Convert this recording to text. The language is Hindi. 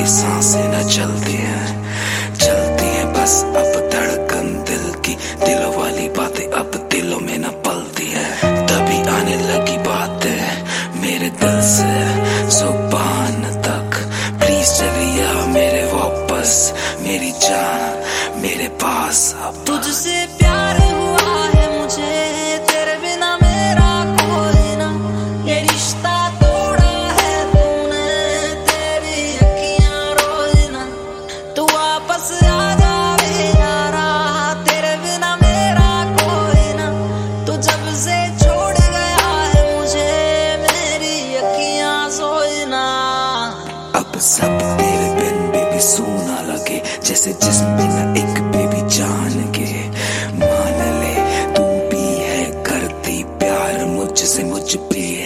सांसें न चलती हैं बस अब धड़कन दिल की। दिलों वाली बातें अब दिलों में न पलती है। तभी आने लगी बातें मेरे दिल से जुबान तक। प्लीज चलिए मेरे वापस, मेरी जान मेरे पास अब। तुझसे प्यार हुआ है मुझे, तेरे बिना मेरा कोई ना। ये रिश्ता तोड़ा है तूने, तेरी अखियां रोई ना। तू वापस आ जा वे यारा, तेरे बिना मेरा कोई ना। तू जब से छोड़ गया है मुझे, मेरी अखियां सोई ना। अब सब तेरे बिन बेबी सूना लगे, जैसे जिस्म बिना एक बेबी जान के। मान ले तू भी है करती प्यार मुझसे, मुझ पे